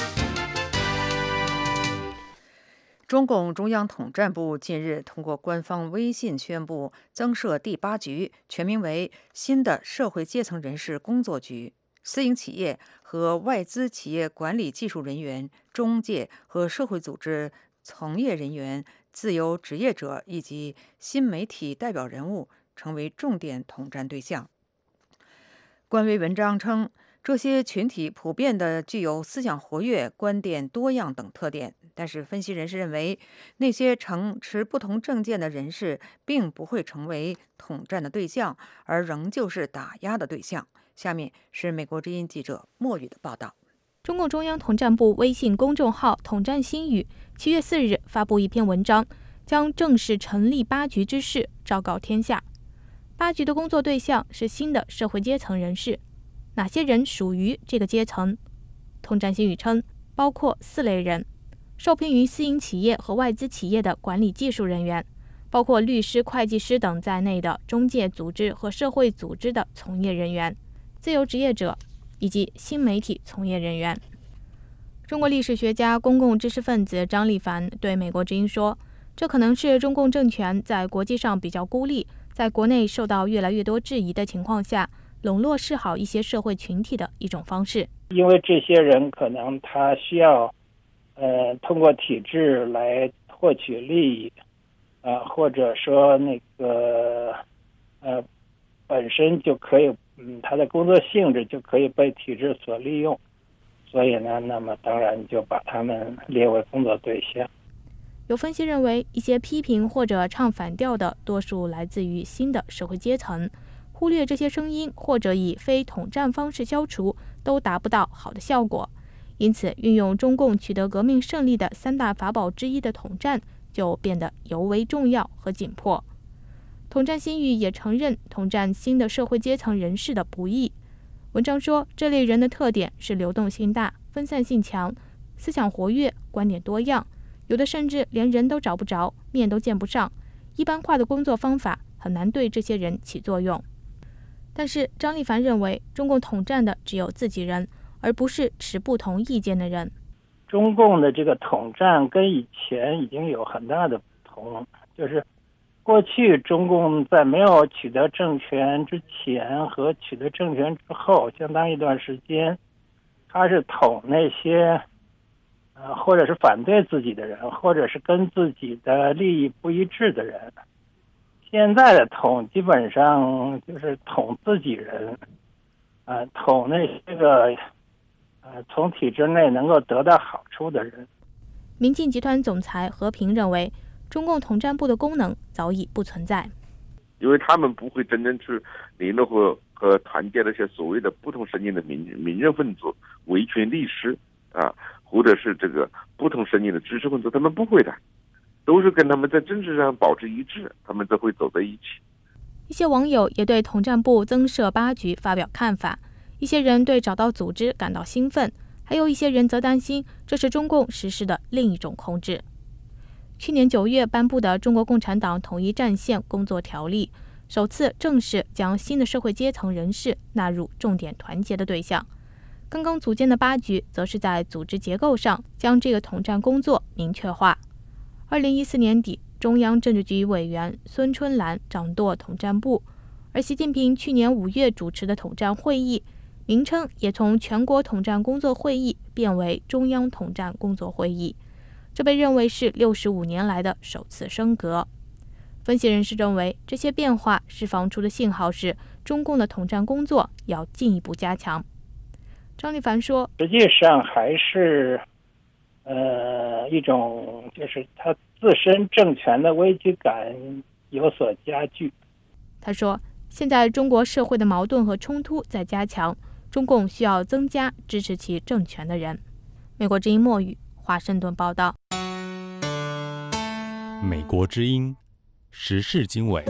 中共中央统战部近日通过官方微信宣布增设第八局，全名为新的社会阶层人士工作局。私营企业和外资企业管理技术人员、中介和社会组织从业人员、自由职业者以及新媒体代表人物成为重点统战对象。官微文章称，这些群体普遍的具有思想活跃、观点多样等特点，但是分析人士认为，那些承持不同政见的人士并不会成为统战的对象，而仍旧是打压的对象。下面是美国之音记者莫宇的报道。 中共中央统战部微信公众号统战新语七月四日发布一篇文章，将正式成立八局之事昭告天下。八局的工作对象是新的社会阶层人士，哪些人属于这个阶层？统战新语称，包括四类人：受聘于私营企业和外资企业的管理技术人员，包括律师、会计师等在内的中介组织和社会组织的从业人员，自由职业者以及新媒体从业人员。中国历史学家、公共知识分子张立凡对美国之音说，这可能是中共政权在国际上比较孤立，在国内受到越来越多质疑的情况下，笼络示好一些社会群体的一种方式。 因为这些人可能他需要呃通过体制来获取利益，呃或者说那个呃本身就可以嗯他的工作性质就可以被体制所利用，所以呢那么当然就把他们列为工作对象。 有分析认为，一些批评或者唱反调的多数来自于新的社会阶层， 忽略这些声音或者以非统战方式消除，都达不到好的效果。因此，运用中共取得革命胜利的三大法宝之一的统战，就变得尤为重要和紧迫。统战新语也承认统战新的社会阶层人士的不易。文章说，这类人的特点是流动性大、分散性强、思想活跃、观点多样，有的甚至连人都找不着，面都见不上。一般化的工作方法很难对这些人起作用。但是张立凡认为，中共统战的只有自己人，而不是持不同意见的人。 中共的这个统战跟以前已经有很大的不同，就是过去中共在没有取得政权之前和取得政权之后，相当一段时间，他是统那些呃，或者是反对自己的人，或者是跟自己的利益不一致的人。现在的统基本上就是统自己人，呃，统那些个呃从体制内能够得到好处的人。 民进集团总裁何平认为，中共统战部的功能早已不存在， 因为他们不会真正去联络和和团结那些所谓的不同声音的民民人分子、维权律师啊，或者是这个不同声音的知识分子，他们不会的，都是跟他们在政治上保持一致，他们都会走在一起。 一些网友也对统战部增设八局发表看法，一些人对找到组织感到兴奋，还有一些人则担心这是中共实施的另一种控制。去年九月颁布的《中国共产党统一战线工作条例》，首次正式将新的社会阶层人士纳入重点团结的对象。刚刚组建的八局则是在组织结构上将这个统战工作明确化。二零一四年底，中央政治局委员孙春兰掌舵统战部，而习近平去年五月主持的统战会议名称也从全国统战工作会议变为中央统战工作会议，这被认为是六十五年来的首次升格。分析人士认为，这些变化释放出的信号是中共的统战工作要进一步加强。张立凡说， 实际上还是呃一种就是他自身政权的危机感有所加剧。 他说，现在中国社会的矛盾和冲突在加强，中共需要增加支持其政权的人。美国之音莫语华盛顿报道。 美国之音时事经纬。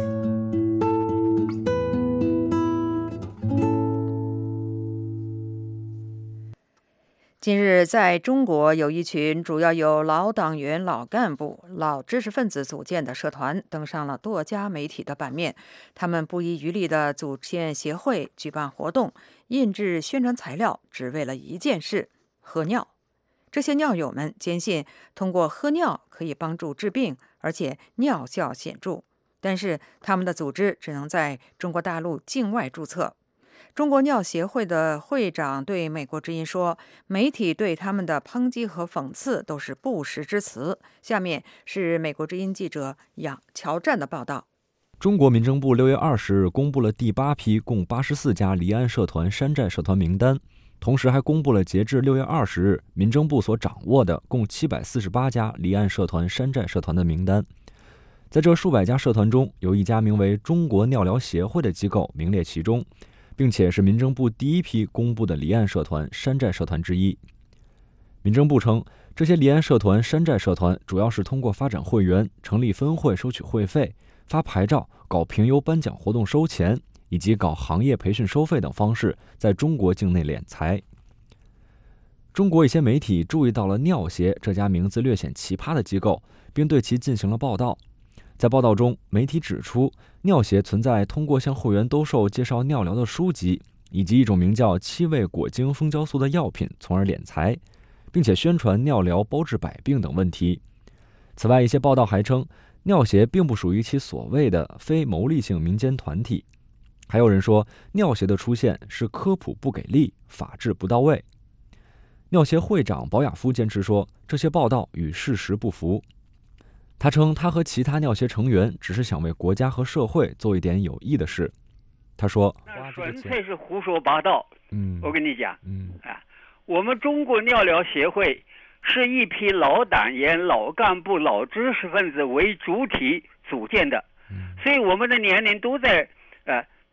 近日，在中国有一群主要由老党员、老干部、老知识分子组建的社团登上了多家媒体的版面。他们不遗余力地组建协会、举办活动、印制宣传材料，只为了一件事：喝尿。这些尿友们坚信，通过喝尿可以帮助治病，而且尿效显著。但是，他们的组织只能在中国大陆境外注册。中国尿协会的会长对美国之音说，媒体对他们的抨击和讽刺都是不实之词。下面是美国之音记者杨乔战的报道。 中国民政部六月二十日公布了第八批共八十四家离岸社团、山寨社团名单，同时还公布了截至六月二十日民政部所掌握的共七百四十八家离岸社团、山寨社团的名单。在这数百家社团中，有一家名为中国尿疗协会的机构名列其中，并且是民政部第一批公布的离岸社团、山寨社团之一。民政部称，这些离岸社团、山寨社团主要是通过发展会员、成立分会收取会费、发牌照、搞评优颁奖活动收钱，以及搞行业培训收费等方式，在中国境内敛财。中国一些媒体注意到了尿协这家名字略显奇葩的机构，并对其进行了报道。在报道中，媒体指出，尿协存在通过向会员兜售介绍尿疗的书籍，以及一种名叫七味果精蜂胶素的药品，从而敛财，并且宣传尿疗包治百病等问题。此外，一些报道还称，尿协并不属于其所谓的非牟利性民间团体。还有人说，尿协的出现是科普不给力，法治不到位。尿协会长保雅夫坚持说，这些报道与事实不符。他称，他和其他尿协成员只是想为国家和社会做一点有益的事。他说， 那纯粹是胡说八道。 嗯， 我跟你讲， 嗯啊，我们中国尿疗协会是一批老党员、老干部、老知识分子为主体组建的，嗯、所以我们的年龄都在呃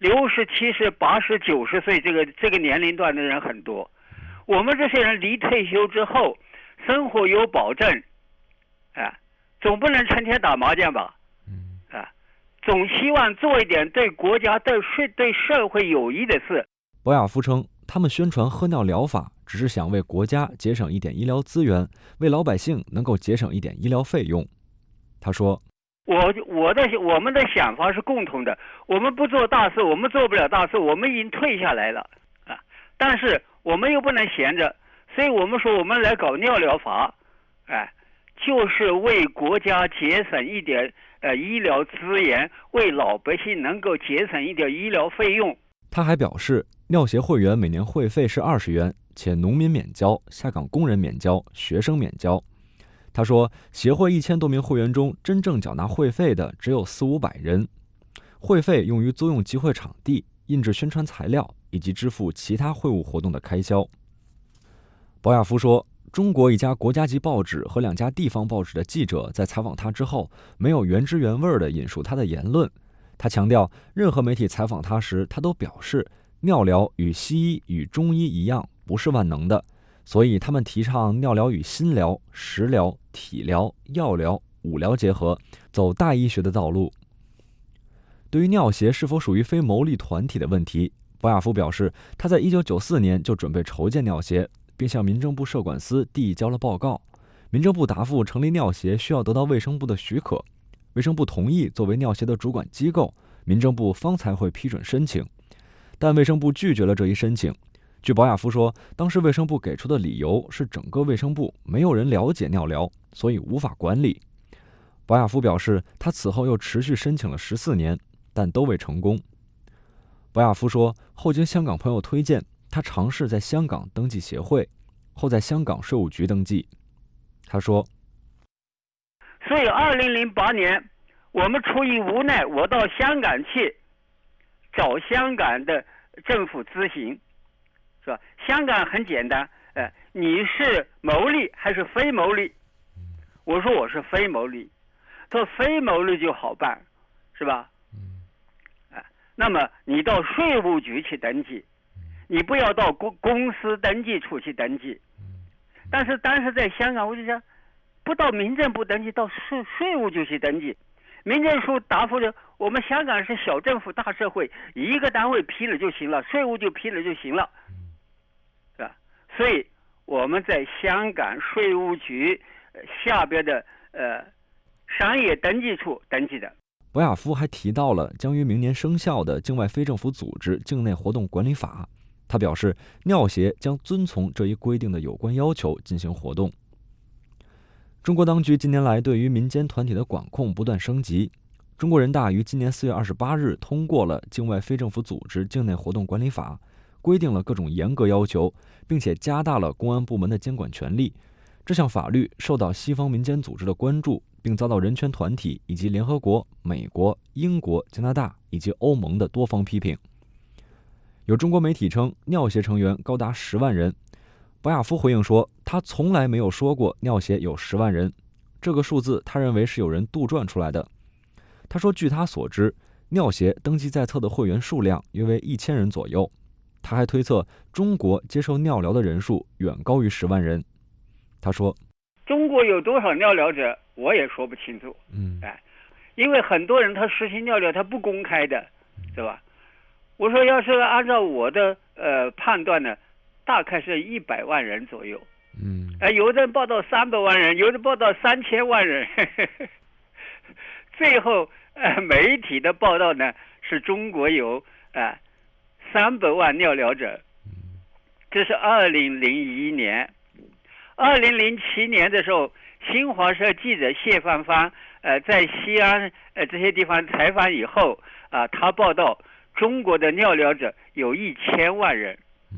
六十、七十、八十、九十岁这个这个年龄段的人很多。我们这些人离退休之后，生活有保证，啊，总不能成天打麻将吧？啊，总希望做一点对国家、对社、对社会有益的事。 博雅夫称，他们宣传喝尿疗法，只是想为国家节省一点医疗资源，为老百姓能够节省一点医疗费用。他说， 我我的我们的想法是共同的，我们不做大事，我们做不了大事，我们已经退下来了啊，但是我们又不能闲着，所以我们说我们来搞尿疗法，哎，就是为国家节省一点呃医疗资源，为老百姓能够节省一点医疗费用。 他还表示，尿协会员每年会费是二十元，且农民免交，下岗工人免交，学生免交。他说，协会一千多名会员中，真正缴纳会费的只有四五百人，会费用于租用集会场地、印制宣传材料以及支付其他会务活动的开销。保亚夫说，中国一家国家级报纸和两家地方报纸的记者在采访他之后，没有原汁原味地引述他的言论。他强调，任何媒体采访他时，他都表示，尿疗与西医与中医一样，不是万能的。所以他们提倡尿疗与心疗、食疗、体疗、药疗、五疗结合，走大医学的道路。对于尿协是否属于非牟利团体的问题，博亚夫表示，他在一九九四年就准备筹建尿协，并向民政部社管司递交了报告。民政部答复，成立尿协需要得到卫生部的许可，卫生部同意作为尿协的主管机构，民政部方才会批准申请。但卫生部拒绝了这一申请。据保亚夫说，当时卫生部给出的理由是整个卫生部没有人了解尿疗，所以无法管理。保亚夫表示，他此后又持续申请了十四年，但都未成功。保亚夫说，后经香港朋友推荐，他尝试在香港登记协会，后在香港税务局登记。他说， 所以二零零八年，我们出于无奈，我到香港去找香港的政府咨询。是吧？香港很简单，呃，你是牟利还是非牟利？我说我是非牟利，他说非牟利就好办，是吧？啊，那么你到税务局去登记，你不要到公公司登记处去登记。但是当时在香港，我就想，不到民政部登记，到税税务局去登记。民政处答复的，我们香港是小政府大社会，一个单位批了就行了，税务就批了就行了。所以我们在香港税务局下边的呃商业登记处登记的。 博亚夫还提到了将于明年生效的境外非政府组织境内活动管理法。他表示，尿协将遵从这一规定的有关要求进行活动。中国当局近年来对于民间团体的管控不断升级。中国人大于今年四月二十八日通过了境外非政府组织境内活动管理法，规定了各种严格要求，并且加大了公安部门的监管权力。这项法律受到西方民间组织的关注，并遭到人权团体以及联合国、美国、英国、加拿大以及欧盟的多方批评。有中国媒体称，尿协成员高达十万人。博亚夫回应说，他从来没有说过尿协有十万人，这个数字他认为是有人杜撰出来的。他说，据他所知，尿协登记在册的会员数量约为一千人左右。他还推测，中国接受尿疗的人数远高于十万人。他说， 中国有多少尿疗者，我也说不清楚。嗯，哎，因为很多人他实行尿疗，他不公开的，是吧？我说，要是按照我的呃判断呢，大概是一百万人左右。嗯，哎、呃，有的人报道三百万人，有的报道三千万人。呵呵呵最后，呃，媒体的报道呢，是中国有啊。呃三百万尿疗者，这是二零零一年。二零零七年的时候，新华社记者谢芳芳呃在西安呃这些地方采访以后啊、呃，他报道中国的尿疗者有一千万人。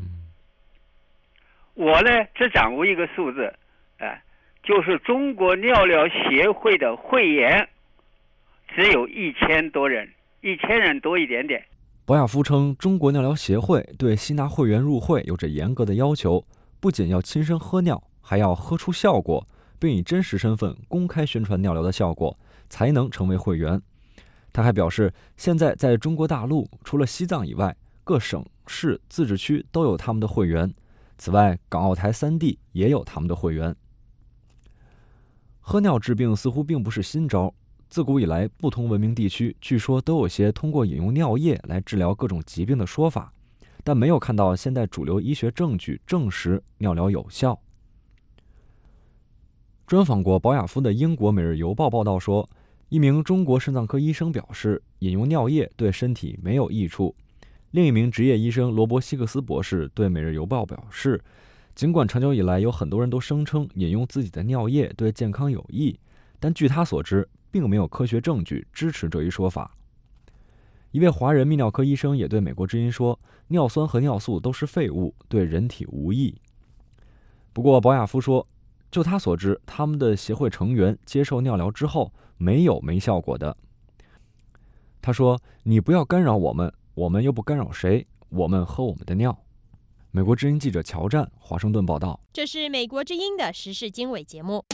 我呢只掌握一个数字，啊、呃，就是中国尿疗协会的会员只有一千多人，一千人多一点点。 博亚夫称，中国尿疗协会对吸纳会员入会有着严格的要求，不仅要亲身喝尿，还要喝出效果，并以真实身份公开宣传尿疗的效果，才能成为会员。 他还表示，现在在中国大陆，除了西藏以外，各省市自治区都有他们的会员。此外，港澳台三地也有他们的会员。喝尿治病似乎并不是新招，自古以来，不同文明地区据说都有些通过饮用尿液来治疗各种疾病的说法，但没有看到现代主流医学证据证实尿疗有效。专访过保雅夫的英国《每日邮报》报道说，一名中国肾脏科医生表示，饮用尿液对身体没有益处。另一名执业医生罗伯希克斯博士对《每日邮报》表示，尽管长久以来有很多人都声称饮用自己的尿液对健康有益，但据他所知，并没有科学证据支持这一说法。一位华人泌尿科医生也对美国之音说，尿酸和尿素都是废物，对人体无益。不过保雅夫说，就他所知，他们的协会成员接受尿疗之后没有没效果的。他说，你不要干扰我们，我们又不干扰谁，我们喝我们的尿。美国之音记者乔战，华盛顿报道。 这是美国之音的时事经纬节目。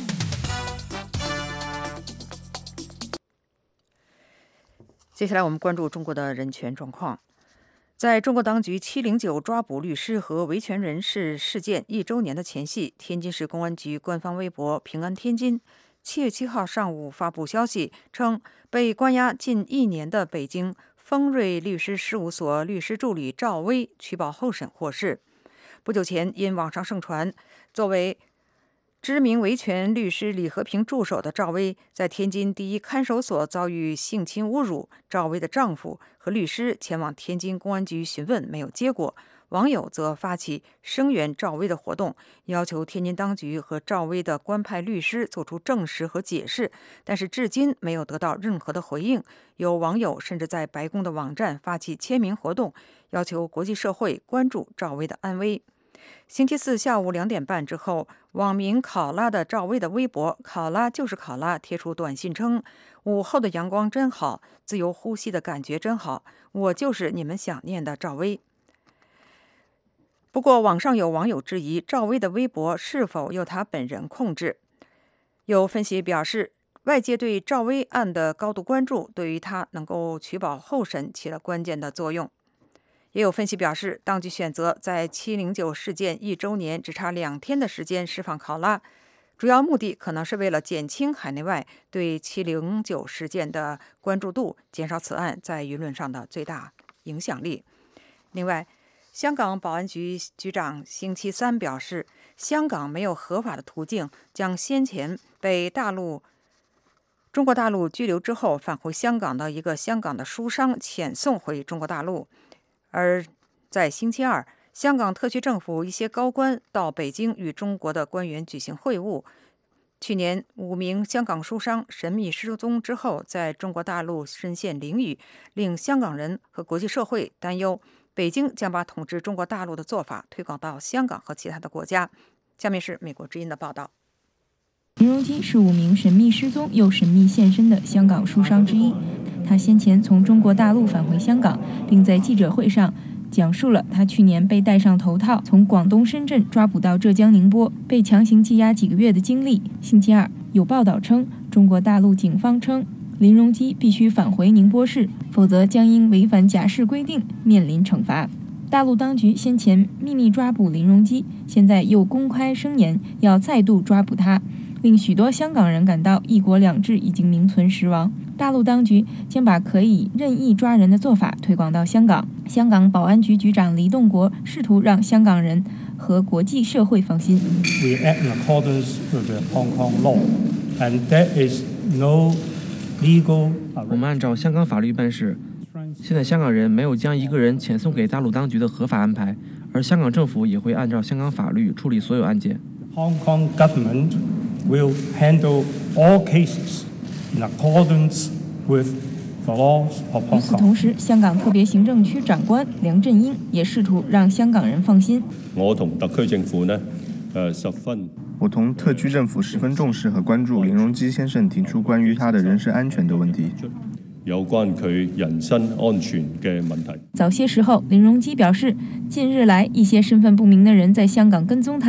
接下来我们关注中国的人权状况。在中国当局七零九抓捕律师和维权人士事件一周年的前夕，天津市公安局官方微博平安天津七月七号上午发布消息称，被关押近一年的北京丰瑞律师事务所律师助理赵薇取保候审获释。不久前因网上盛传作为知名维权律师李和平助手的赵薇在天津第一看守所遭遇性侵侮辱，赵薇的丈夫和律师前往天津公安局询问没有结果，网友则发起声援赵薇的活动，要求天津当局和赵薇的官派律师做出证实和解释，但是至今没有得到任何的回应。有网友甚至在白宫的网站发起签名活动，要求国际社会关注赵薇的安危。星期四下午两点半之后，网名考拉的赵薇的微博考拉就是考拉贴出短信称，午后的阳光真好，自由呼吸的感觉真好，我就是你们想念的赵薇。不过网上有网友质疑赵薇的微博是否由她本人控制。有分析表示，外界对赵薇案的高度关注对于她能够取保候审起了关键的作用。也有分析表示，当局选择在七零九事件一周年只差两天的时间释放考拉，主要目的可能是为了减轻海内外对七零九事件的关注度，减少此案在舆论上的最大影响力。另外，香港保安局局长星期三表示，香港没有合法的途径将先前被大陆中国大陆拘留之后返回香港的一个香港的书商遣送回中国大陆。而在星期二，香港特区政府一些高官到北京与中国的官员举行会晤。去年五名香港书商神秘失踪之后，在中国大陆深陷囹圄，令香港人和国际社会担忧北京将把统治中国大陆的做法推广到香港和其他的国家。下面是美国之音的报道。 林荣基是五名神秘失踪又神秘现身的香港书商之一。他先前从中国大陆返回香港，并在记者会上讲述了他去年被戴上头套，从广东深圳抓捕到浙江宁波，被强行羁押几个月的经历。星期二，有报道称，中国大陆警方称林荣基必须返回宁波市，否则将因违反假释规定面临惩罚。大陆当局先前秘密抓捕林荣基，现在又公开声言要再度抓捕他，令许多香港人感到一国两制已经名存实亡。大陆当局将把可以任意抓人的做法推广到香港。香港保安局局长黎栋国试图让香港人和国际社会放心。 We act in accordance with the Hong Kong law, and there is no legal. 我们按照香港法律办事。现在香港人没有将一个人遣送给大陆当局的合法安排，而香港政府也会按照香港法律处理所有案件。 Hong Kong government will handle all cases in accordance with the laws of Hong Kong. 与此同时，香港特别行政区长官梁振英也试图让香港人放心。 我同特區政府呢，呃，十分。 我同特区政府十分重视和关注林荣基先生提出关于他的人身安全的问题。 有關佢人身安全嘅問題。 早些時候，林榮基表示，近日來一些身份不明的人在香港跟蹤他，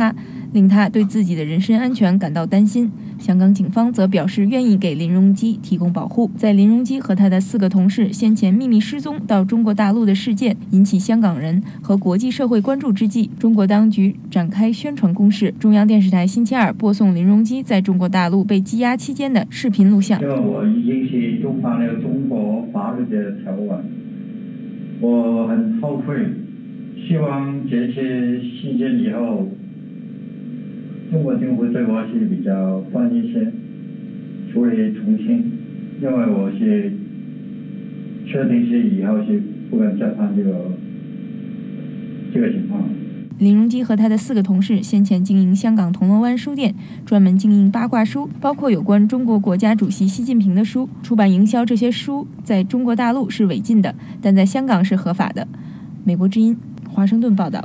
令他对自己的人身安全感到担心。香港警方则表示愿意给林荣基提供保护。在林荣基和他的四个同事先前秘密失踪到中国大陆的事件引起香港人和国际社会关注之际，中国当局展开宣传攻势。中央电视台星期二播送林荣基在中国大陆被羁押期间的视频录像。 我已经是触犯了中国法律的条文，我很后悔，希望这些事件以后中国政府对我是比较宽一些，处理重新，因为我是确定是以后是不敢再犯这个这个情况。 林荣基和他的四个同事先前经营香港铜锣湾书店，专门经营八卦书，包括有关中国国家主席习近平的书。出版营销这些书在中国大陆是违禁的，但在香港是合法的。美国之音华盛顿报道。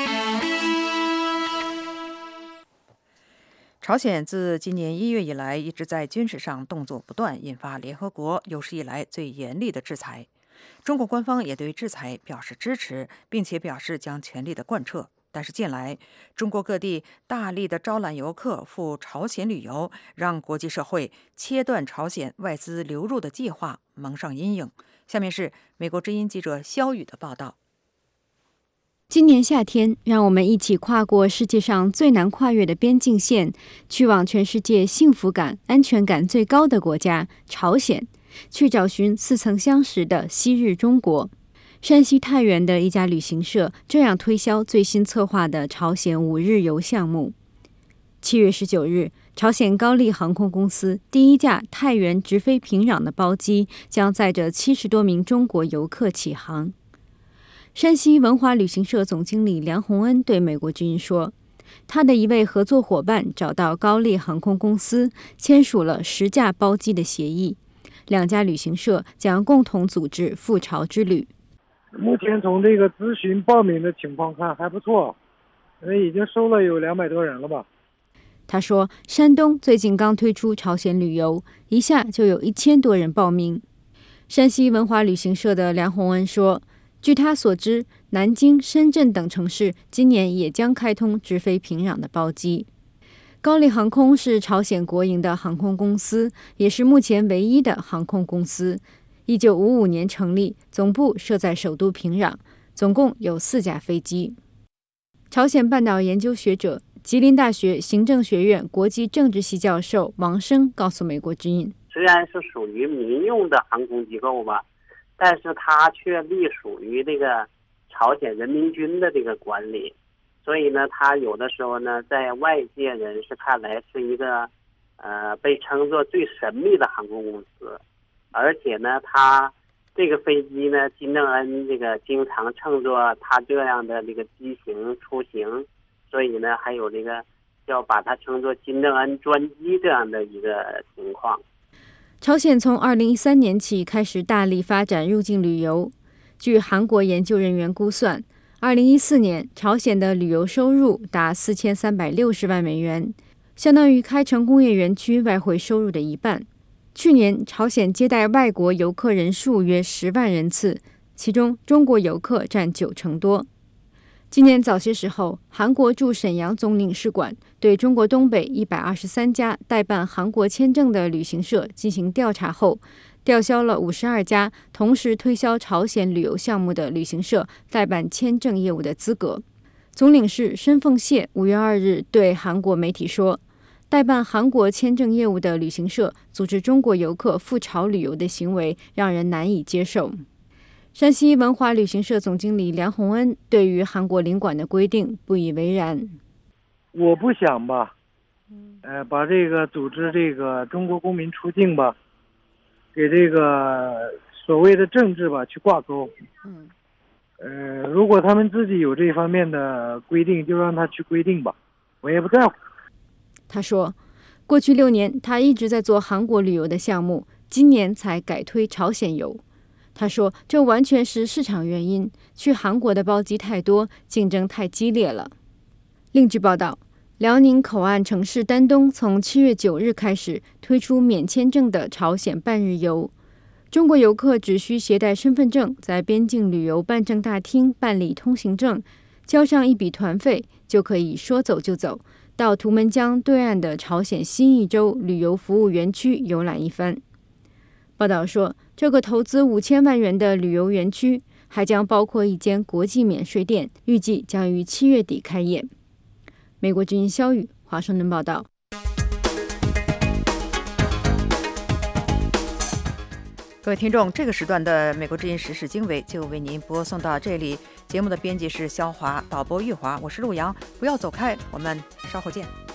朝鲜自今年一月以来一直在军事上动作不断，引发联合国有史以来最严厉的制裁。中国官方也对制裁表示支持，并且表示将全力的贯彻。但是近来，中国各地大力的招揽游客赴朝鲜旅游，让国际社会切断朝鲜外资流入的计划蒙上阴影。下面是美国之音记者肖宇的报道。 今年夏天，让我们一起跨过世界上最难跨越的边境线，去往全世界幸福感、安全感最高的国家——朝鲜，去找寻似曾相识的昔日中国。山西太原的一家旅行社这样推销最新策划的朝鲜五日游项目。七月十九日，朝鲜高丽航空公司第一架太原直飞平壤的包机将载着七十多名中国游客起航。山西文华旅行社总经理梁洪恩对美国之音说，他的一位合作伙伴找到高丽航空公司，签署了十架包机的协议，两家旅行社将共同组织赴朝之旅。 目前从这个咨询报名的情况看还不错，因为已经收了有两百多人了吧。 他说，山东最近刚推出朝鲜旅游，一下就有一千多人报名。山西文华旅行社的梁洪恩说，据他所知，南京、深圳等城市今年也将开通直飞平壤的包机。高丽航空是朝鲜国营的航空公司，也是目前唯一的航空公司。一九五五年成立，总部设在首都平壤，总共有四架飞机。朝鲜半岛研究学者、吉林大学行政学院国际政治系教授王生告诉美国之音， 虽然是属于民用的航空机构吧，但是它却隶属于这个朝鲜人民军的这个管理，所以呢，它有的时候呢，在外界人士看来是一个呃被称作最神秘的航空公司，而且呢，它这个飞机呢，金正恩这个经常乘坐它这样的这个机型出行，所以呢，还有这个叫把它称作金正恩专机这样的一个情况。 朝鲜从二零一三年起开始大力发展入境旅游。据韩国研究人员估算，二零一四年朝鲜的旅游收入达四千三百六十万美元，相当于开城工业园区外汇收入的一半。去年，朝鲜接待外国游客人数约十万人次，其中中国游客占九成多。今年早些时候，韩国驻沈阳总领事馆对中国东北一百二十三家代办韩国签证的旅行社进行调查后，吊销了五十二家同时推销朝鲜旅游项目的旅行社代办签证业务的资格。总领事申凤谢五月二日对韩国媒体说，代办韩国签证业务的旅行社组织中国游客赴朝旅游的行为让人难以接受。山西文华旅行社总经理梁洪恩对于韩国领馆的规定不以为然。 我不想吧，呃，把这个组织这个中国公民出境吧，给这个所谓的政治吧去挂钩。 嗯， 呃，如果他们自己有这方面的规定，就让他去规定吧，我也不在乎。 他说，过去六年他一直在做韩国旅游的项目，今年才改推朝鲜游。他说，这完全是市场原因，去韩国的包机太多，竞争太激烈了。另据报道，辽宁口岸城市丹东从七月九日开始推出免签证的朝鲜半日游。中国游客只需携带身份证，在边境旅游办证大厅办理通行证，交上一笔团费，就可以说走就走， 到图们江对岸的朝鲜新义州旅游服务园区游览一番。报道说，这个投资五千万元的旅游园区还将包括一间国际免税店，预计将于七月底开业。美国之音肖宇华盛顿报道。 各位听众，这个时段的美国之音时事经纬就为您播送到这里。节目的编辑是肖华，导播玉华，我是陆阳。不要走开，我们稍后见。